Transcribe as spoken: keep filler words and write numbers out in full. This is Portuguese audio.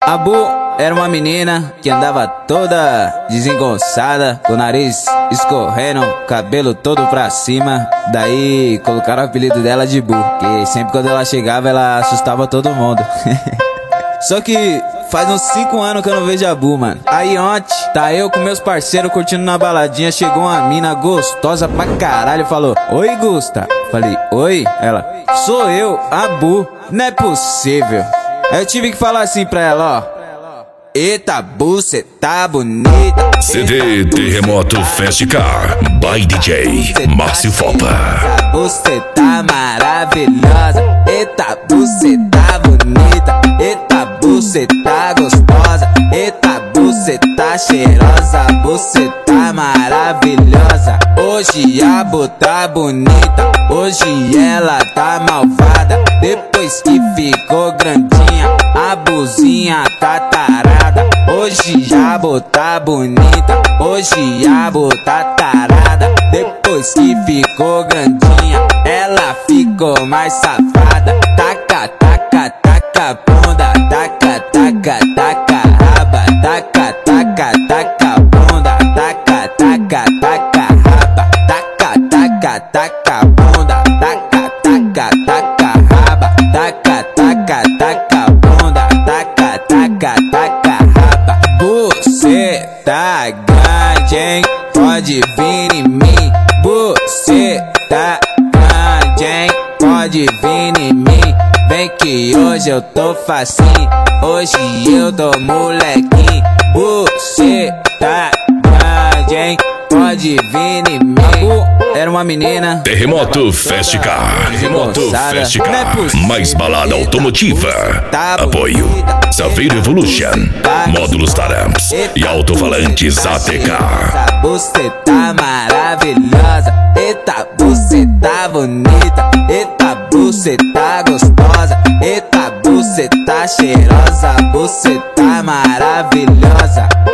A Bu era uma menina que andava toda desengonçada, com o nariz escorrendo, cabelo todo pra cima. Daí colocaram o apelido dela de Bu, que sempre quando ela chegava ela assustava todo mundo. Só que faz uns cinco anos que eu não vejo a Bu, mano. Aí ontem, tá eu com meus parceiros curtindo na baladinha, chegou uma mina gostosa pra caralho, falou: "Oi, Gusta." Falei: "Oi?" Ela: "Sou eu, a Bu." Não é possível. Aí eu tive que falar assim pra ela, ó: "Eita, Bu, cê tá bonita." C D Terremoto Fast Car by D J Márcio Fopa. Você tá maravilhosa. Eita, você tá bonita. Eita, você tá gostosa. Eita, você tá cheirosa. Você tá maravilhosa. Hoje a Bu tá bonita. Hoje ela tá malvada. Depois que ficou grandinha, a Buzinha tá tarada. Hoje a Bu tá bonita. Hoje a Bu tá tarada. Depois que ficou grandinha, ela ficou mais safada. Taca, taca, taca bunda. Taca, taca, taca raba. Taca, taca, taca bunda. Taca, taca, taca raba. Taca, taca, taca bunda. Taca, taca, taca raba. Taca, taca, taca bunda. Taca, taca, taca raba. Você tá grande, hein? Pode vir em mim. Você tá grande, hein? Pode vir em mim. Vem que hoje eu tô facinho. Hoje eu tô molequinho. Você tá grande, hein? Pode vir em mim. Era uma menina Terremoto Fast Car. Terremoto Fast Car. Mais balada automotiva. Apoio Saveiro Evolution, módulos Taramps e alto-falantes A T K. Você tá maravilhosa. Eita, você tá bonita. Eita, você tá gostosa. Eita, você tá cheirosa. Você tá maravilhosa.